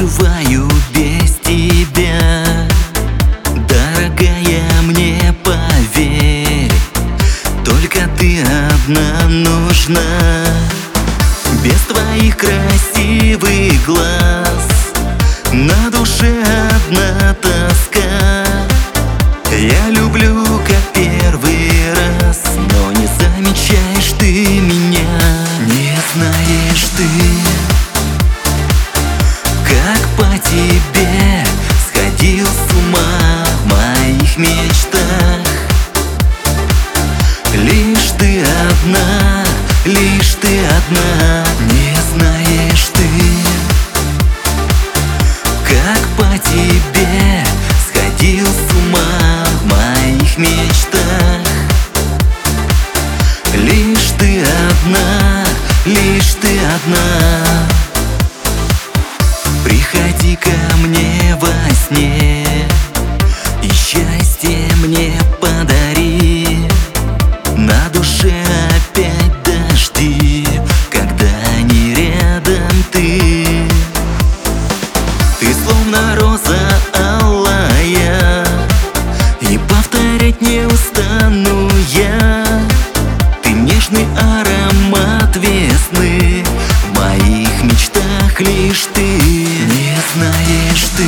выживаю без тебя. Дорогая, мне поверь, только ты одна нужна. Без твоих красивых глаз на душе одна тоска. Я люблю, как первый раз, но не замечаешь ты меня. Не знаешь ты, как по тебе сходил с ума в моих мечтах. Лишь ты одна, лишь ты одна. Не знаешь ты, как по тебе сходил с ума в моих мечтах. Лишь ты одна, лишь ты одна. Приходи ко мне во сне и счастье мне подари. На душе опять дожди, когда не рядом ты. Ты словно роза алая, и повторять не устану я. Ты нежный аромат весны, в моих мечтах лишь ты. Не знаешь ты,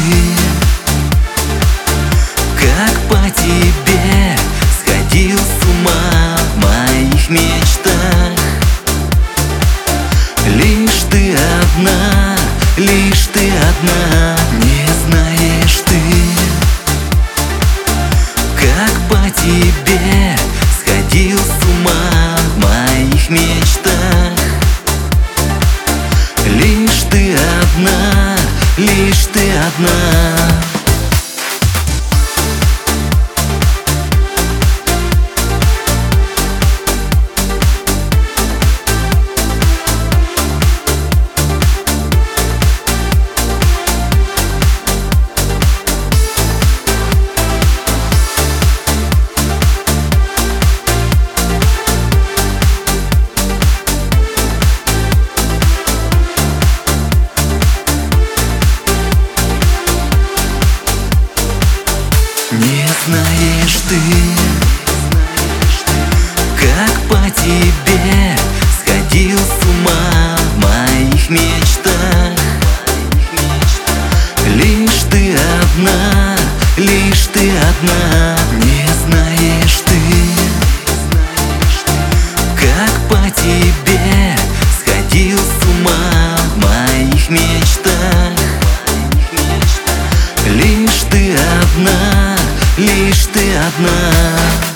как по тебе сходил с ума в моих мечтах. Лишь ты одна, лишь ты одна. Не знаешь ты, как по тебе сходил с ума в моих мечтах. Лишь ты одна, лишь ты одна. Не знаешь ты, как по тебе сходил с ума в моих мечтах. Лишь ты одна, лишь ты одна. Не знаешь ты, как по тебе сходил с ума в моих мечтах. Лишь ты одна, лишь ты одна.